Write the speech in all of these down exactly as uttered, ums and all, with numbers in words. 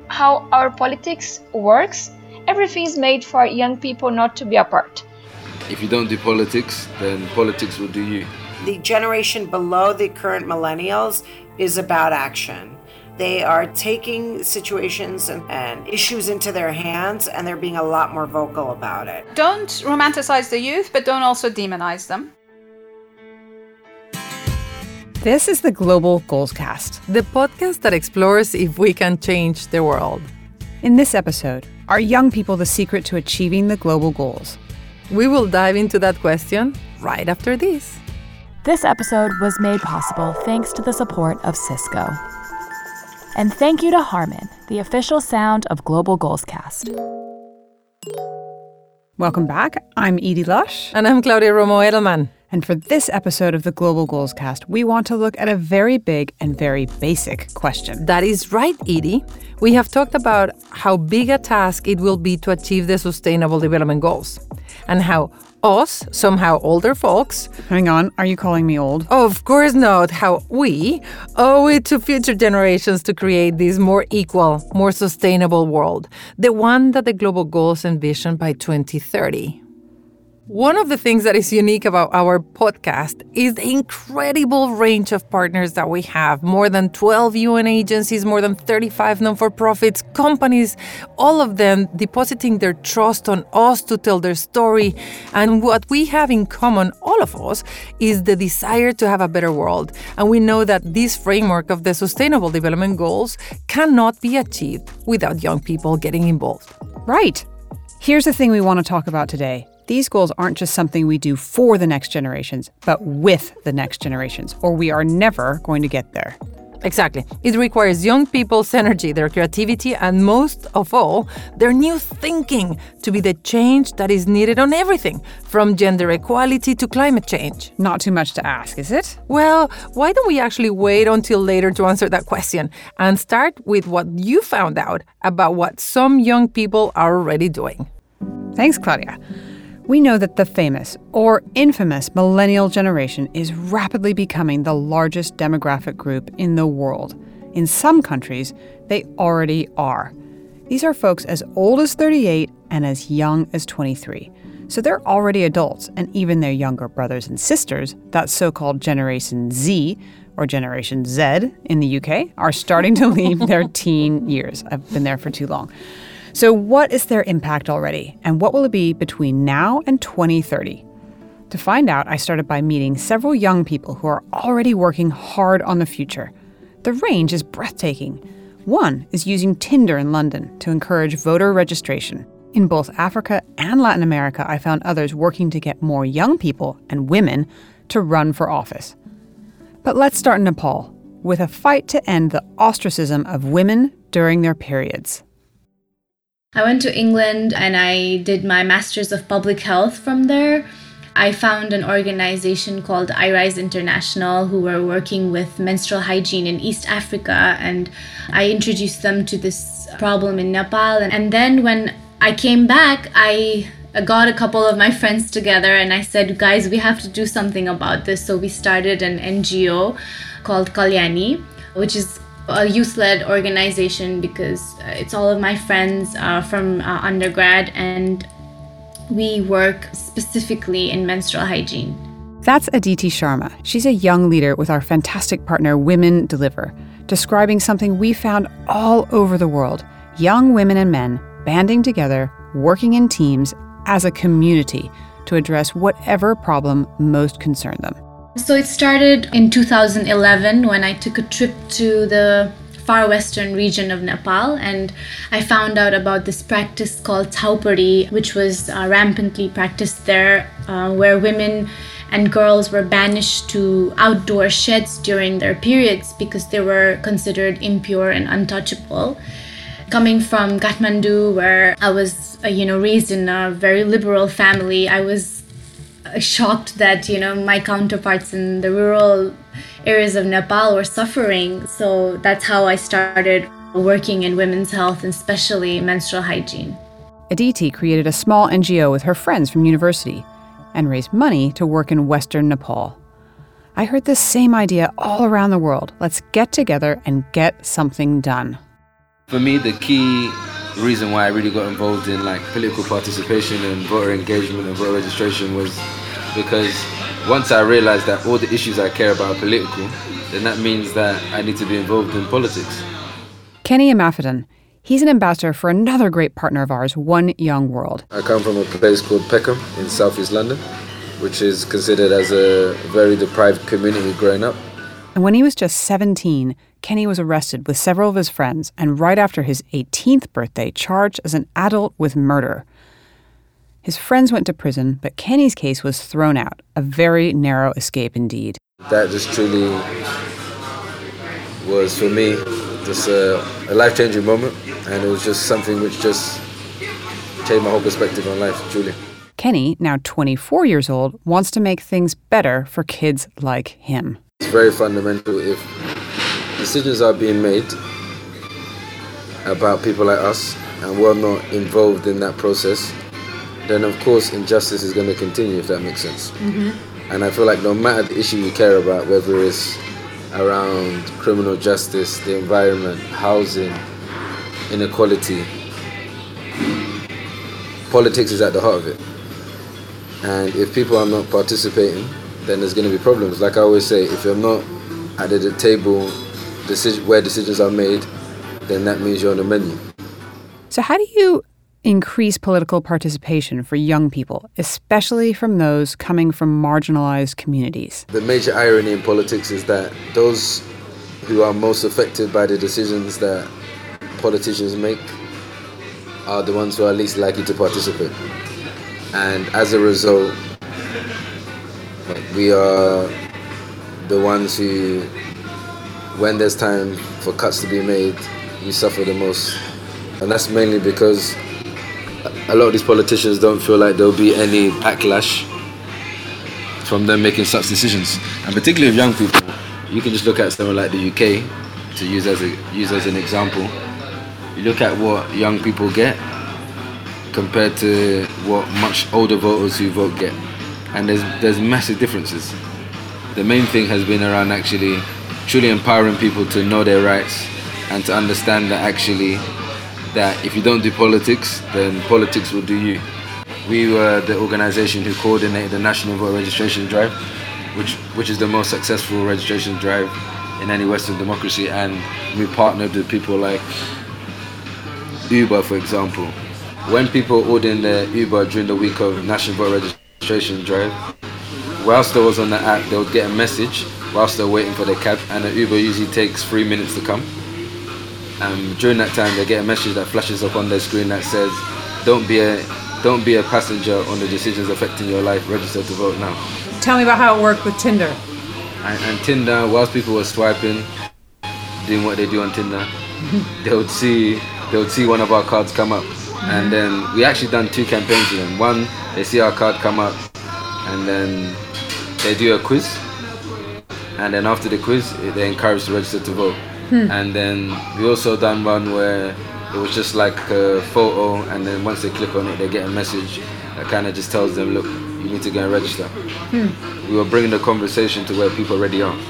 how our politics works, everything's made for young people not to be a part. If you don't do politics, then politics will do you. The generation below the current millennials is about action. They are taking situations and, and issues into their hands, and they're being a lot more vocal about it. Don't romanticize the youth, but don't also demonize them. This is the Global Goals Cast, the podcast that explores if we can change the world. In this episode, are young people the secret to achieving the global goals? We will dive into that question right after this. This episode was made possible thanks to the support of Cisco. And thank you to Harman, the official sound of Global Goals Cast. Welcome back. I'm Edie Lush. And I'm Claudia Romo Edelman. And for this episode of the Global Goals Cast, we want to look at a very big and very basic question. That is right, Edie. We have talked about how big a task it will be to achieve the Sustainable Development Goals, and how us, somehow older folks... Hang on, are you calling me old? Of course not. How we owe it to future generations to create this more equal, more sustainable world, the one that the global goals envision by twenty thirty. One of the things that is unique about our podcast is the incredible range of partners that we have. More than twelve U N agencies, more than thirty-five non-for-profits, companies, all of them depositing their trust on us to tell their story. And what we have in common, all of us, is the desire to have a better world. And we know that this framework of the Sustainable Development Goals cannot be achieved without young people getting involved. Right. Here's the thing we want to talk about today. These goals aren't just something we do for the next generations, but with the next generations, or we are never going to get there. Exactly. It requires young people's energy, their creativity, and most of all, their new thinking to be the change that is needed on everything, from gender equality to climate change. Not too much to ask, is it? Well, why don't we actually wait until later to answer that question and start with what you found out about what some young people are already doing? Thanks, Claudia. We know that the famous, or infamous, millennial generation is rapidly becoming the largest demographic group in the world. In some countries, they already are. These are folks as old as thirty-eight and as young as twenty-three. So they're already adults, and even their younger brothers and sisters, that so-called Generation Z, or Generation Z in the U K, are starting to leave their teen years. I've been there for too long. So what is their impact already, and what will it be between now and twenty thirty? To find out, I started by meeting several young people who are already working hard on the future. The range is breathtaking. One is using Tinder in London to encourage voter registration. In both Africa and Latin America, I found others working to get more young people and women to run for office. But let's start in Nepal, with a fight to end the ostracism of women during their periods. I went to England and I did my Master's of Public Health from there. I found an organization called iRise International who were working with menstrual hygiene in East Africa, and I introduced them to this problem in Nepal. And then when I came back, I got a couple of my friends together and I said, guys, we have to do something about this. So we started an N G O called Kalyani, which is a youth-led organization because it's all of my friends uh, from uh, undergrad, and we work specifically in menstrual hygiene. That's Aditi Sharma. She's a young leader with our fantastic partner Women Deliver, describing something we found all over the world: young women and men banding together, working in teams as a community to address whatever problem most concerned them. So it started in two thousand eleven when I took a trip to the far western region of Nepal, and I found out about this practice called Thaupadi, which was uh, rampantly practiced there, uh, where women and girls were banished to outdoor sheds during their periods because they were considered impure and untouchable. Coming from Kathmandu, where I was, uh, you know, raised in a very liberal family, I was shocked that, you know, my counterparts in the rural areas of Nepal were suffering. So that's how I started working in women's health, and especially menstrual hygiene. Aditi created a small N G O with her friends from university and raised money to work in Western Nepal. I heard the same idea all around the world. Let's get together and get something done. For me, the key reason why I really got involved in like political participation and voter engagement and voter registration was because once I realized that all the issues I care about are political, then that means that I need to be involved in politics. Kenny Imafidon. He's an ambassador for another great partner of ours, One Young World. I come from a place called Peckham in southeast London, which is considered as a very deprived community growing up. And when he was just seventeen, Kenny was arrested with several of his friends and right after his eighteenth birthday, charged as an adult with murder. His friends went to prison, but Kenny's case was thrown out, a very narrow escape indeed. That just truly was, for me, just a, a life-changing moment, and it was just something which just changed my whole perspective on life, truly. Kenny, now twenty-four years old, wants to make things better for kids like him. It's very fundamental. If decisions are being made about people like us and we're not involved in that process, then of course injustice is going to continue, if that makes sense. Mm-hmm. And I feel like no matter the issue you care about, whether it's around criminal justice, the environment, housing, inequality, politics is at the heart of it. And if people are not participating, then there's going to be problems. Like I always say, if you're not at the table decision, where decisions are made, then that means you're on the menu. So how do you increase political participation for young people, especially from those coming from marginalized communities? The major irony in politics is that those who are most affected by the decisions that politicians make are the ones who are least likely to participate. And as a result, we are the ones who, when there's time for cuts to be made, we suffer the most. And that's mainly because a lot of these politicians don't feel like there'll be any backlash from them making such decisions. And particularly with young people, you can just look at somewhere like the U K, to use as a use as an example. You look at what young people get compared to what much older voters who vote get. And there's there's massive differences. The main thing has been around actually truly empowering people to know their rights and to understand that actually that if you don't do politics, then politics will do you. We were the organisation who coordinated the National Voter Registration Drive, which which is the most successful registration drive in any Western democracy, and we partnered with people like Uber, for example. When people order in their Uber during the week of National Voter Registration Drive, whilst they was on the app, they would get a message whilst they're waiting for their cab, and the Uber usually takes three minutes to come. Um, during that time, they get a message that flashes up on their screen that says, "Don't be a don't be a passenger on the decisions affecting your life. Register to vote now." Tell me about how it worked with Tinder. And, and Tinder, whilst people were swiping, doing what they do on Tinder, they would see they would see one of our cards come up, mm-hmm. and then we actually done two campaigns with them. One, they see our card come up, and then they do a quiz, and then after the quiz, they're encouraged to register to vote. Hmm. And then we also done one where it was just like a photo, and then once they click on it, they get a message that kind of just tells them, look, you need to go and register. Hmm. We were bringing the conversation to where people already are.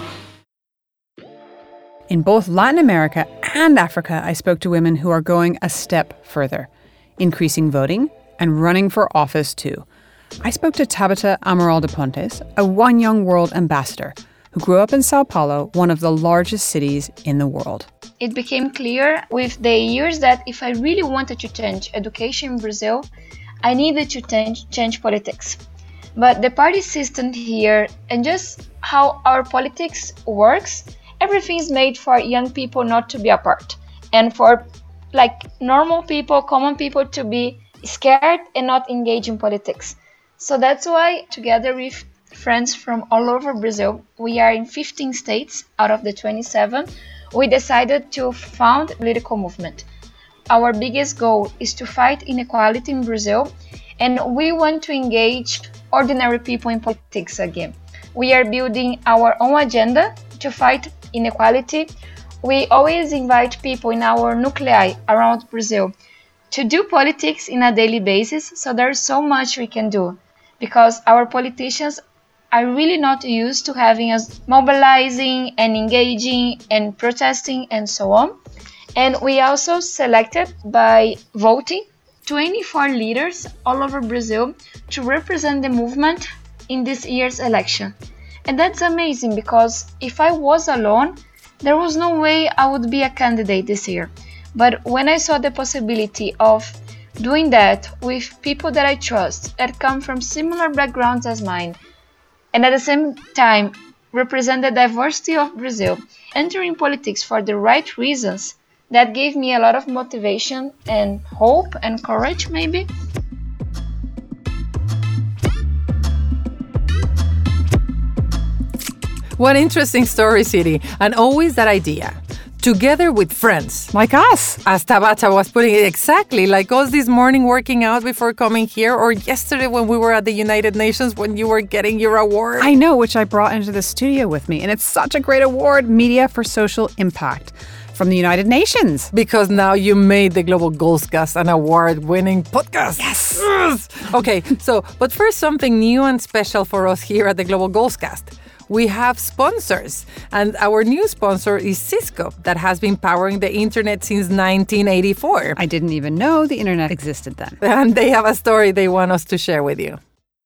In both Latin America and Africa, I spoke to women who are going a step further, increasing voting and running for office too. I spoke to Tabata Amaral de Pontes, a One Young World ambassador, who grew up in Sao Paulo, one of the largest cities in the world. It became clear with the years that if I really wanted to change education in Brazil, I needed to change, change politics. But the party system here and just how our politics works, everything is made for young people not to be a part, and for like normal people, common people to be scared and not engage in politics. So that's why, together with friends from all over Brazil, we are in fifteen states out of the twenty-seven, we decided to found a political movement. Our biggest goal is to fight inequality in Brazil, and we want to engage ordinary people in politics again. We are building our own agenda to fight inequality. We always invite people in our nuclei around Brazil to do politics in a daily basis, so there's so much we can do, because our politicians are really not used to having us mobilizing and engaging and protesting and so on. And we also selected by voting twenty-four leaders all over Brazil to represent the movement in this year's election. And that's amazing because if I was alone, there was no way I would be a candidate this year. But when I saw the possibility of doing that with people that I trust, that come from similar backgrounds as mine, and at the same time represent the diversity of Brazil, entering politics for the right reasons, that gave me a lot of motivation and hope and courage, maybe. What interesting story, Siri. And always that idea. Together with friends. Like us. As Tabata was putting it, exactly like us this morning working out before coming here, or yesterday when we were at the United Nations when you were getting your award. I know, which I brought into the studio with me. And it's such a great award, Media for Social Impact, from the United Nations. Because now you made the Global Goalscast an award-winning podcast. Yes! yes! Okay, so, but first something new and special for us here at the Global Goalscast. We have sponsors, and our new sponsor is Cisco, that has been powering the internet since nineteen eighty-four. I didn't even know the internet existed then. And they have a story they want us to share with you.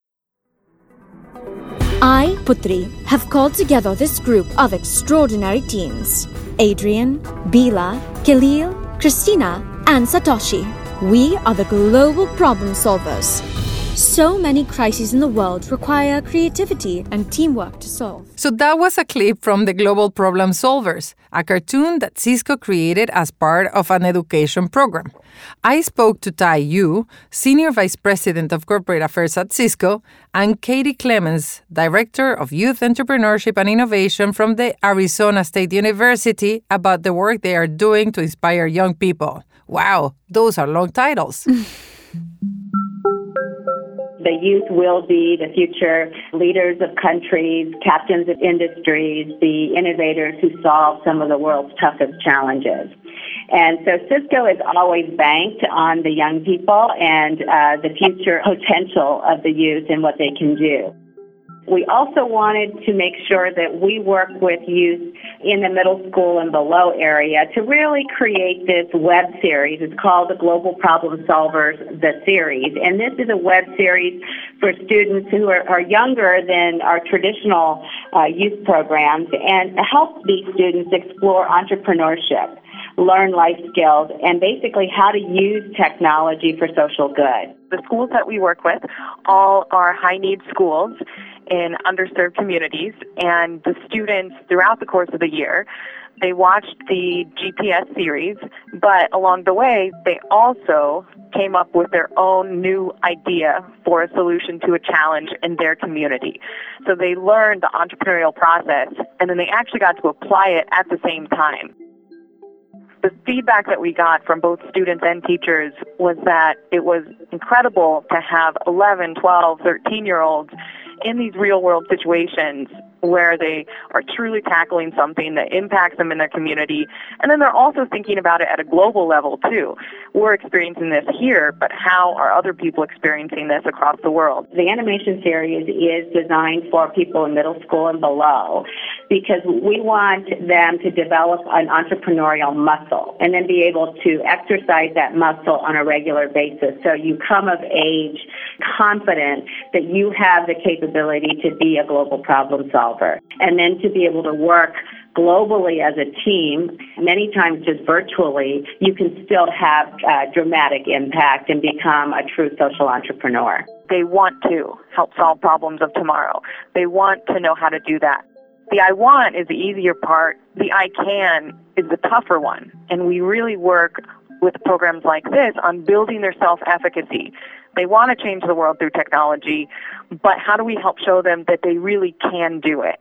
I, Putri, have called together this group of extraordinary teens. Adrian, Bila, Khalil, Christina, and Satoshi. We are the global problem solvers. So many crises in the world require creativity and teamwork to solve. So that was a clip from the Global Problem Solvers, a cartoon that Cisco created as part of an education program. I spoke to Tai Yu, Senior Vice President of Corporate Affairs at Cisco, and Katie Clemens, Director of Youth Entrepreneurship and Innovation from the Arizona State University, about the work they are doing to inspire young people. Wow, those are long titles. The youth will be the future leaders of countries, captains of industries, the innovators who solve some of the world's toughest challenges. And so Cisco has always banked on the young people and uh, the future potential of the youth and what they can do. We also wanted to make sure that we work with youth in the middle school and below area to really create this web series. It's called the Global Problem Solvers, the series. And this is a web series for students who are, are younger than our traditional uh, youth programs, and help these students explore entrepreneurship, learn life skills, and basically how to use technology for social good. The schools that we work with all are high-need schools in underserved communities, and the students throughout the course of the year, they watched the G P S series, but along the way, they also came up with their own new idea for a solution to a challenge in their community. So they learned the entrepreneurial process, and then they actually got to apply it at the same time. The feedback that we got from both students and teachers was that it was incredible to have eleven, twelve, thirteen-year-olds in these real-world situations where they are truly tackling something that impacts them in their community. And then they're also thinking about it at a global level, too. We're experiencing this here, but how are other people experiencing this across the world? The animation series is designed for people in middle school and below because we want them to develop an entrepreneurial muscle and then be able to exercise that muscle on a regular basis. So you come of age confident that you have the capability to be a global problem solver, and then to be able to work globally as a team, many times just virtually, you can still have uh, dramatic impact and become a true social entrepreneur. They want to help solve problems of tomorrow. They want to know how to do that. The I want is the easier part. The I can is the tougher one. And we really work with programs like this on building their self-efficacy. They want to change the world through technology, but how do we help show them that they really can do it?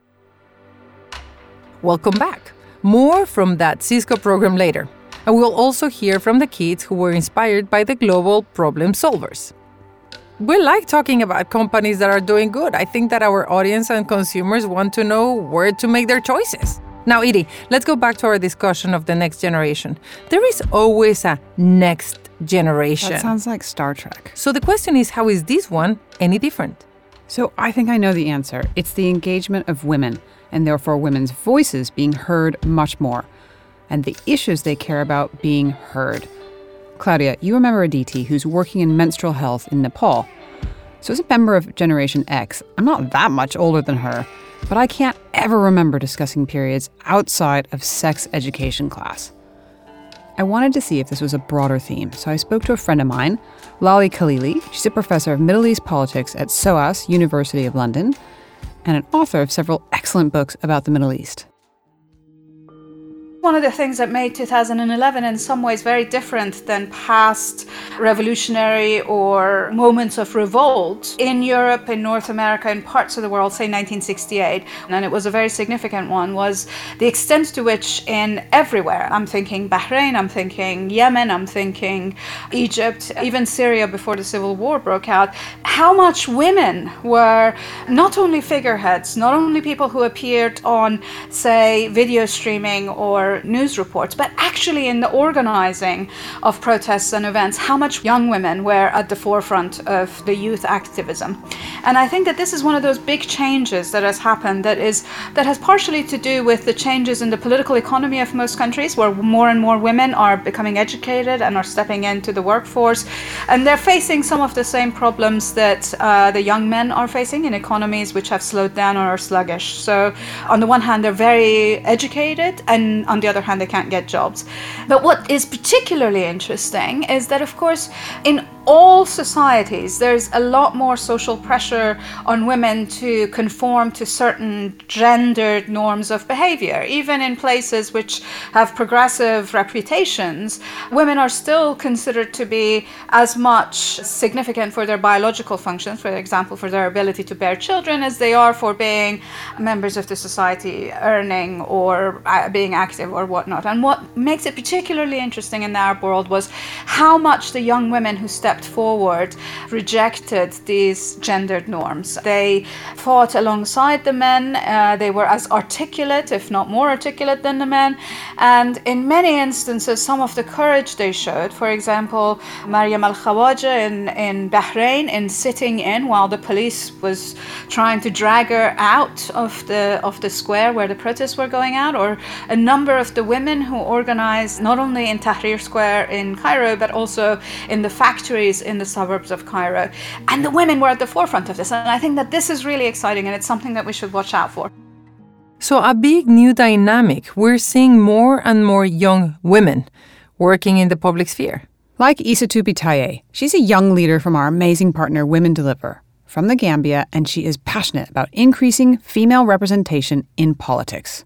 Welcome back. More from that Cisco program later. And we'll also hear from the kids who were inspired by the Global Problem Solvers. We like talking about companies that are doing good. I think that our audience and consumers want to know where to make their choices. Now, Edie, let's go back to our discussion of the next generation. There is always a next generation. That sounds like Star Trek. So the question is, how is this one any different? So I think I know the answer. It's the engagement of women, and therefore women's voices being heard much more. and the issues they care about being heard. Claudia, you remember Aditi, who's working in menstrual health in Nepal. So as a member of Generation X, I'm not that much older than her, but I can't ever remember discussing periods outside of sex education class. I wanted to see if this was a broader theme, so I spoke to a friend of mine, Lali Khalili. She's a professor of Middle East politics at SOAS, University of London, and an author of several excellent books about the Middle East. One of the things that made two thousand eleven in some ways very different than past revolutionary or moments of revolt in Europe, in North America, in parts of the world, say nineteen sixty-eight, and it was a very significant one, was the extent to which in everywhere, I'm thinking Bahrain, I'm thinking Yemen, I'm thinking Egypt, even Syria before the civil war broke out, how much women were not only figureheads, not only people who appeared on, say, video streaming or news reports, but actually in the organizing of protests and events, how much young women were at the forefront of the youth activism. And I think that this is one of those big changes that has happened that is that has partially to do with the changes in the political economy of most countries, where more and more women are becoming educated and are stepping into the workforce, and they're facing some of the same problems that uh, the young men are facing in economies which have slowed down or are sluggish. So on the one hand, they're very educated, and on the other hand, they can't get jobs. But what is particularly interesting is that, of course, in all societies, there's a lot more social pressure on women to conform to certain gendered norms of behavior. Even in places which have progressive reputations, women are still considered to be as much significant for their biological functions, for example, for their ability to bear children, as they are for being members of the society, earning or being active or whatnot. And what makes it particularly interesting in the Arab world was how much the young women who stepped forward rejected these gendered norms. They fought alongside the men. Uh, they were as articulate, if not more articulate than the men. And in many instances, some of the courage they showed, for example, Maryam al-Khawaja in, in Bahrain, in sitting in while the police was trying to drag her out of the, of the square where the protests were going out, or a number of the women who organized not only in Tahrir Square in Cairo, but also in the factories in the suburbs of Cairo. And the women were at the forefront of this. And I think that this is really exciting, and it's something that we should watch out for. So a big new dynamic. We're seeing more and more young women working in the public sphere. Like Isatou Bitaye, she's a young leader from our amazing partner Women Deliver from the Gambia, and she is passionate about increasing female representation in politics.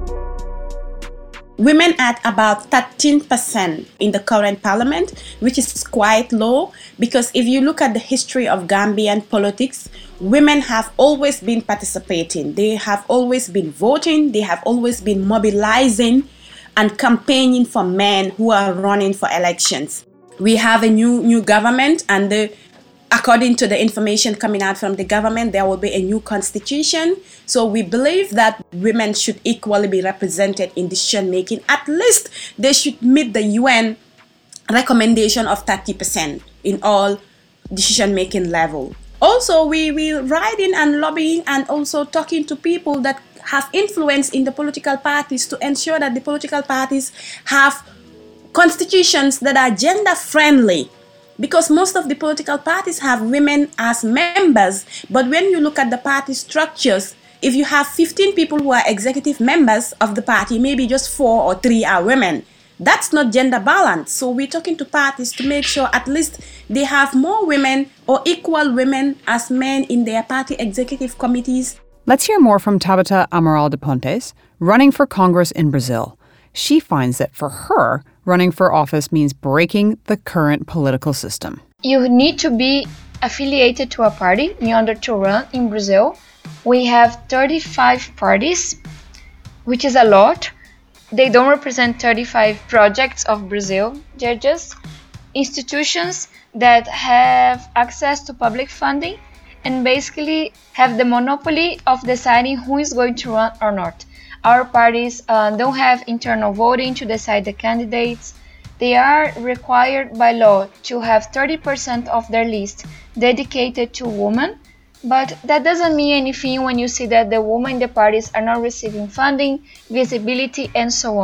Women at about thirteen percent in the current parliament, which is quite low, because if you look at the history of Gambian politics, women have always been participating. They have always been voting. They have always been mobilizing and campaigning for men who are running for elections. We have a new new government, and the according to the information coming out from the government, there will be a new constitution. So we believe that women should equally be represented in decision making. At least they should meet the U N recommendation of thirty percent in all decision making level. Also, we will writing and lobbying and also talking to people that have influence in the political parties to ensure that the political parties have constitutions that are gender friendly. Because most of the political parties have women as members, but when you look at the party structures, if you have fifteen people who are executive members of the party, maybe just four or three are women. That's not gender balance. So we're talking to parties to make sure at least they have more women or equal women as men in their party executive committees. Let's hear more from Tabata Amaral de Pontes, running for Congress in Brazil. She finds that for her, running for office means breaking the current political system. You need to be affiliated to a party in order to run in Brazil. We have thirty-five parties, which is a lot. They don't represent thirty-five projects of Brazil. They're just institutions that have access to public funding and basically have the monopoly of deciding who is going to run or not. Our parties uh, don't have internal voting to decide the candidates. They are required by law to have thirty percent of their list dedicated to women, but that doesn't mean anything when you see that the women in the parties are not receiving funding, visibility, and so on.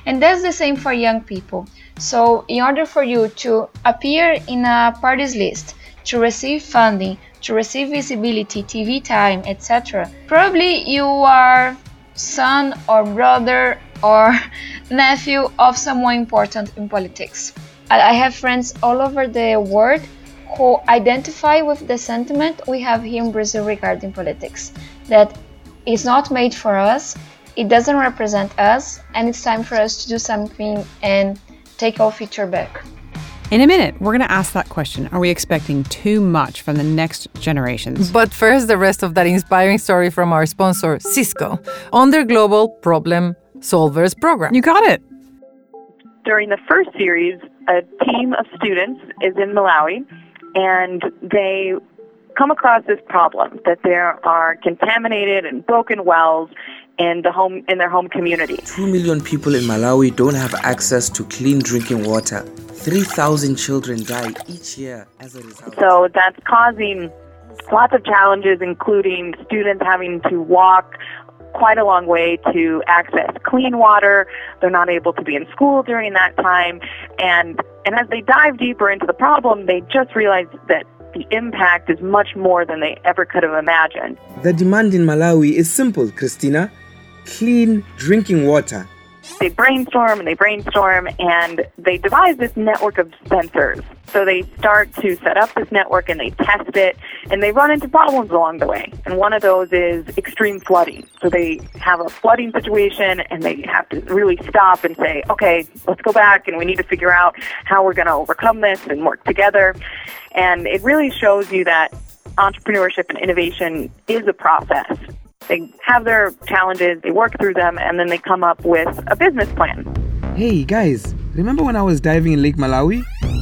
And that's the same for young people. So in order for you to appear in a party's list, to receive funding, to receive visibility, T V time, et cetera, probably you are son or brother or nephew of someone important in politics. I have friends all over the world who identify with the sentiment we have here in Brazil regarding politics, that it's not made for us, it doesn't represent us, and it's time for us to do something and take our future back. In a minute, we're going to ask that question. Are we expecting too much from the next generations? But first, the rest of that inspiring story from our sponsor, Cisco, on their Global Problem Solvers program. You got it. During the first series, a team of students is in Malawi, and they come across this problem that there are contaminated and broken wells in the home in their home community. Two million people in Malawi don't have access to clean drinking water. three thousand children die each year as a result. So that's causing lots of challenges, including students having to walk quite a long way to access clean water. They're not able to be in school during that time. And, and as they dive deeper into the problem, they just realize that the impact is much more than they ever could have imagined. The demand in Malawi is simple, Christina. Clean drinking water. They brainstorm and they brainstorm and they devise this network of sensors. So they start to set up this network and they test it and they run into problems along the way. And one of those is extreme flooding. So they have a flooding situation and they have to really stop and say, okay, let's go back and we need to figure out how we're going to overcome this and work together. And it really shows you that entrepreneurship and innovation is a process. They have their challenges, they work through them, and then they come up with a business plan. Hey guys, remember when I was diving in Lake Malawi?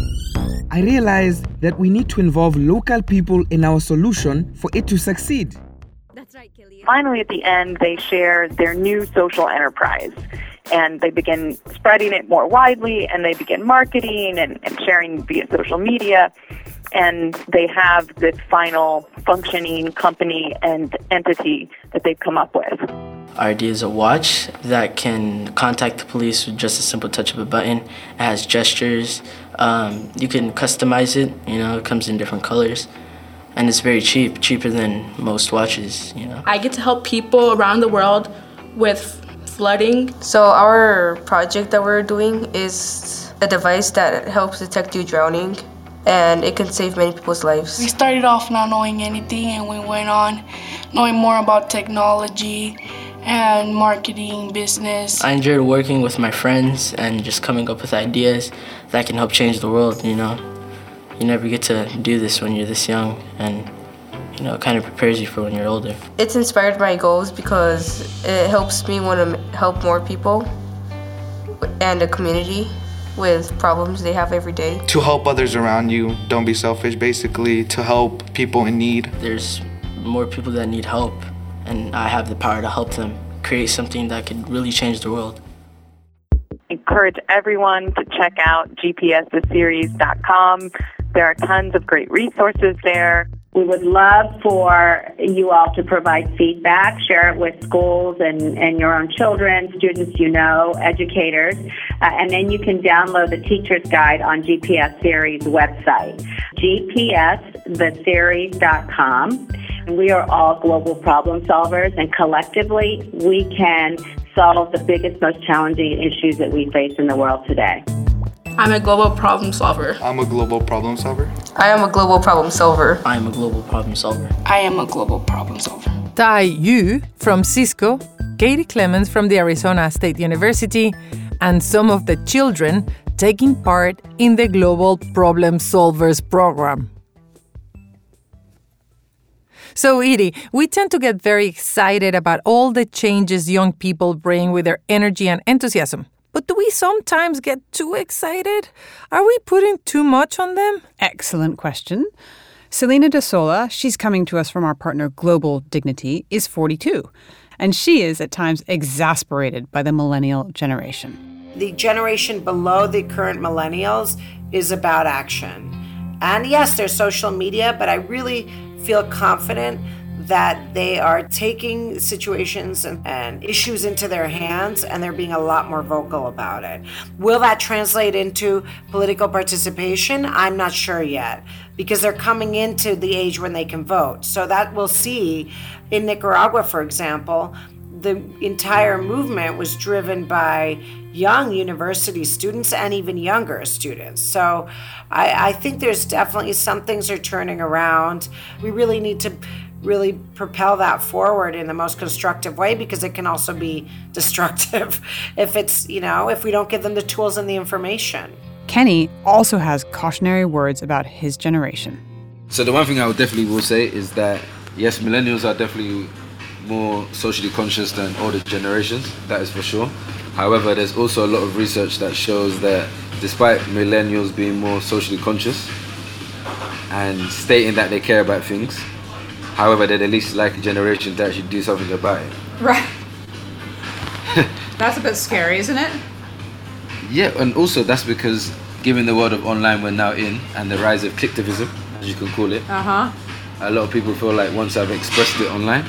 I realized that we need to involve local people in our solution for it to succeed. That's right, Killian. Finally, at the end, they share their new social enterprise. And they begin spreading it more widely, and they begin marketing and, and sharing via social media. And they have this final functioning company and entity that they've come up with. Our idea is a watch that can contact the police with just a simple touch of a button. It has gestures. Um, you can customize it. You know, it comes in different colors. And it's very cheap, cheaper than most watches, you know. I get to help people around the world with flooding. So our project that we're doing is a device that helps detect you drowning, and it can save many people's lives. We started off not knowing anything, and we went on knowing more about technology and marketing, business. I enjoyed working with my friends and just coming up with ideas that can help change the world, you know. You never get to do this when you're this young, and you know, it kind of prepares you for when you're older. It's inspired my goals because it helps me want to help more people and the community with problems they have every day. To help others around you, don't be selfish, basically, to help people in need. There's more people that need help, and I have the power to help them create something that could really change the world. Encourage everyone to check out G P S the series dot com. There are tons of great resources there. We would love for you all to provide feedback, share it with schools and, and your own children, students you know, educators, uh, and then you can download the teacher's guide on G P S Series website, G P S the series dot com. We are all global problem solvers, and collectively we can solve the biggest, most challenging issues that we face in the world today. I'm a global problem solver. I'm a global problem solver. I am a global problem solver. I am a global problem solver. I am a global problem solver. Tai Yu from Cisco, Katie Clemens from the Arizona State University, and some of the children taking part in the Global Problem Solvers program. So, Edie, we tend to get very excited about all the changes young people bring with their energy and enthusiasm. But do we sometimes get too excited? Are we putting too much on them? Excellent question. Selena De Sola, she's coming to us from our partner Global Dignity, is forty-two. And she is at times exasperated by the millennial generation. The generation below the current millennials is about action. And yes, there's social media, but I really feel confident that they are taking situations and, and issues into their hands, and they're being a lot more vocal about it. Will that translate into political participation? I'm not sure yet, because they're coming into the age when they can vote. So that we'll see. In Nicaragua, for example, the entire movement was driven by young university students and even younger students. So I, I think there's definitely some things are turning around. We really need to really propel that forward in the most constructive way, because it can also be destructive if it's, you know, if we don't give them the tools and the information. Kenny also has cautionary words about his generation. So the one thing I would definitely will say is that, yes, millennials are definitely more socially conscious than older generations, that is for sure. However, there's also a lot of research that shows that despite millennials being more socially conscious and stating that they care about things, however, they're the least likely generation to actually do something about it. Right. That's a bit scary, isn't it? Yeah, and also that's because given the world of online we're now in and the rise of clicktivism, as you can call it, uh-huh. a lot of people feel like once I've expressed it online,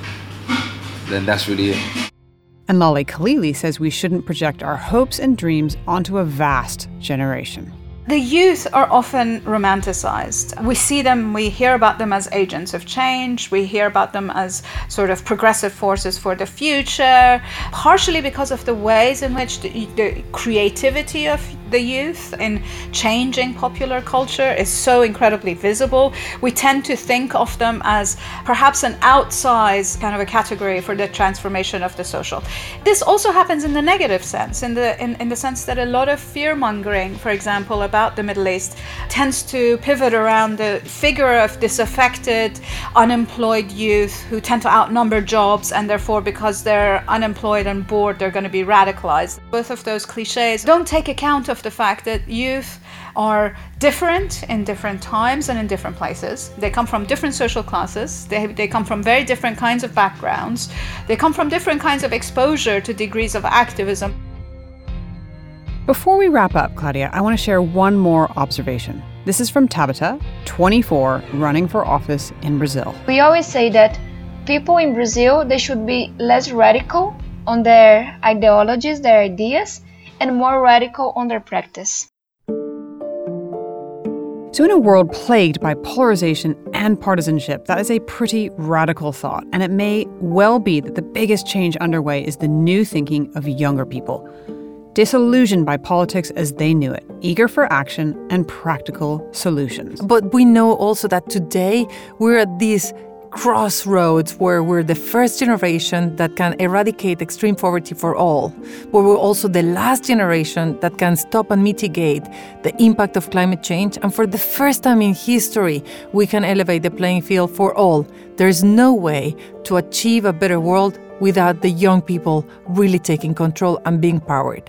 then that's really it. And Lale Khalili says we shouldn't project our hopes and dreams onto a vast generation. The youth are often romanticized. We see them, we hear about them as agents of change, we hear about them as sort of progressive forces for the future, partially because of the ways in which the, the creativity of the youth in changing popular culture is so incredibly visible. We tend to think of them as perhaps an outsized kind of a category for the transformation of the social. This also happens in the negative sense, in the in, in the sense that a lot of fear-mongering, for example, about the Middle East tends to pivot around the figure of disaffected, unemployed youth who tend to outnumber jobs, and therefore because they're unemployed and bored, they're going to be radicalized. Both of those cliches don't take account of the fact that youth are different in different times and in different places. They come from different social classes. They, they come from very different kinds of backgrounds. They come from different kinds of exposure to degrees of activism. Before we wrap up, Claudia, I want to share one more observation. This is from Tabata, twenty-four, running for office in Brazil. We always say that people in Brazil, they should be less radical on their ideologies, their ideas, and more radical on their practice. So in a world plagued by polarization and partisanship, that is a pretty radical thought, and it may well be that the biggest change underway is the new thinking of younger people, disillusioned by politics as they knew it, eager for action and practical solutions. But we know also that today we're at this crossroads where we're the first generation that can eradicate extreme poverty for all, but we're also the last generation that can stop and mitigate the impact of climate change, and for the first time in history, we can elevate the playing field for all. There's no way to achieve a better world without the young people really taking control and being powered.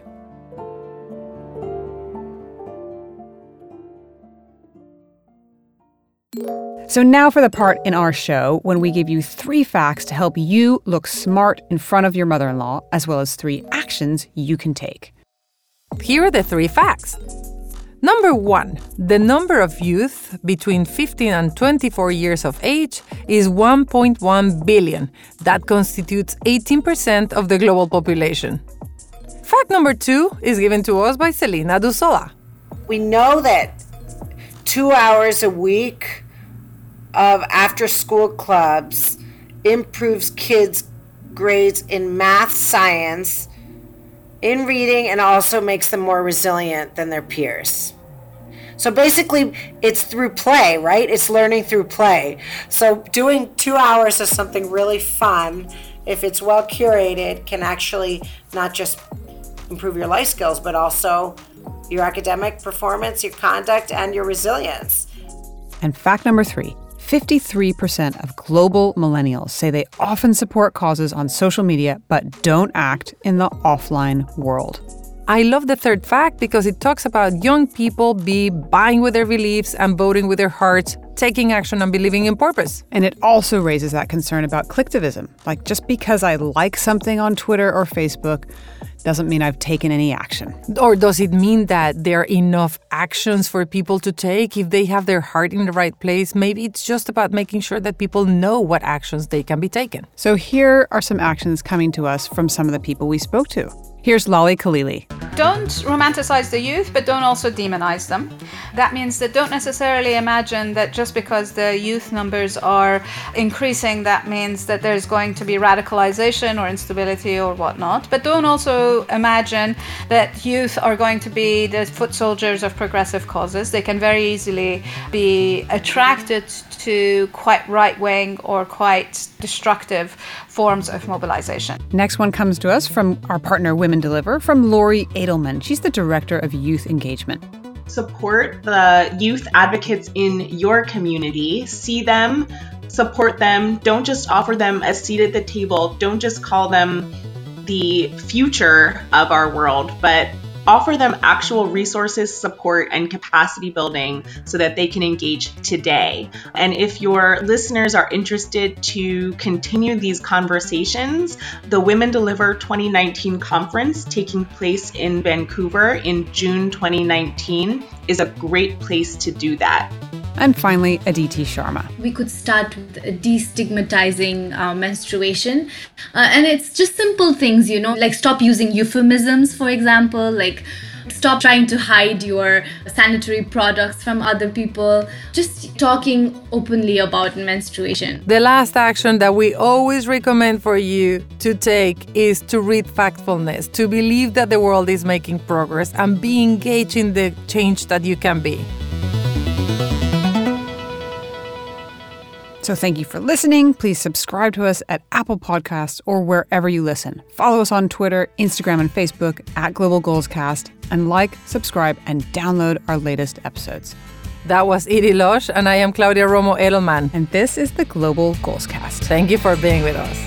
So now for the part in our show when we give you three facts to help you look smart in front of your mother-in-law, as well as three actions you can take. Here are the three facts. Number one, the number of youth between fifteen and twenty-four years of age is one point one billion. That constitutes eighteen percent of the global population. Fact number two is given to us by Celina Dusola. We know that two hours a week of after-school clubs improves kids' grades in math, science, in reading, and also makes them more resilient than their peers. So basically, it's through play, right? It's learning through play. So doing two hours of something really fun, if it's well curated, can actually not just improve your life skills, but also your academic performance, your conduct, and your resilience. And fact number three, fifty-three percent of global millennials say they often support causes on social media but don't act in the offline world. I love the third fact because it talks about young people be buying with their beliefs and voting with their hearts, taking action and believing in purpose. And it also raises that concern about clicktivism. Like, just because I like something on Twitter or Facebook doesn't mean I've taken any action. Or does it mean that there are enough actions for people to take? If they have their heart in the right place, maybe it's just about making sure that people know what actions they can be taken. So here are some actions coming to us from some of the people we spoke to. Here's Lali Khalili. Don't romanticize the youth, but don't also demonize them. That means that don't necessarily imagine that just because the youth numbers are increasing, that means that there's going to be radicalization or instability or whatnot. But don't also imagine that youth are going to be the foot soldiers of progressive causes. They can very easily be attracted to quite right-wing or quite destructive forms of mobilization. Next one comes to us from our partner Women Deliver, from Lori Edelman. She's the Director of Youth Engagement. Support the youth advocates in your community. See them, support them. Don't just offer them a seat at the table. Don't just call them the future of our world, but offer them actual resources, support, and capacity building so that they can engage today. And if your listeners are interested to continue these conversations, the Women Deliver twenty nineteen conference taking place in Vancouver in June twenty nineteen is a great place to do that. And finally, Aditi Sharma. We could start with destigmatizing uh, menstruation. Uh, and it's just simple things, you know, like stop using euphemisms, for example, like stop trying to hide your sanitary products from other people. Just talking openly about menstruation. The last action that we always recommend for you to take is to read Factfulness, to believe that the world is making progress and be engaged in the change that you can be. So thank you for listening. Please subscribe to us at Apple Podcasts or wherever you listen. Follow us on Twitter, Instagram, and Facebook at Global Goals Cast, and like, subscribe, and download our latest episodes. That was Edie Losh, and I am Claudia Romo Edelman. And this is the Global Goals Cast. Thank you for being with us.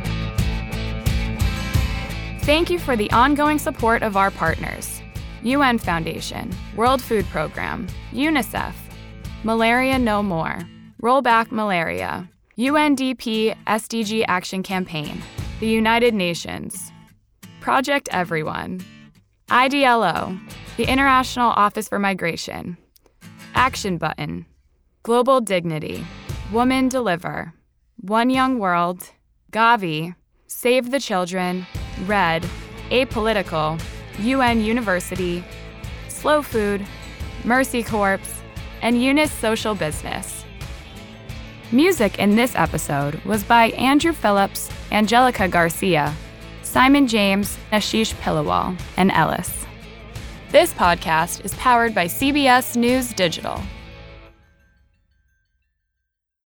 Thank you for the ongoing support of our partners. U N Foundation, World Food Program, UNICEF, Malaria No More, Rollback Malaria, U N D P S D G Action Campaign, the United Nations, Project Everyone, I D L O, the International Office for Migration, Action Button, Global Dignity, Women Deliver, One Young World, Gavi, Save the Children, RED, Apolitical, U N University, Slow Food, Mercy Corps, and Eunice Social Business. Music in this episode was by Andrew Phillips, Angelica Garcia, Simon James, Ashish Pillawal, and Ellis. This podcast is powered by C B S News Digital.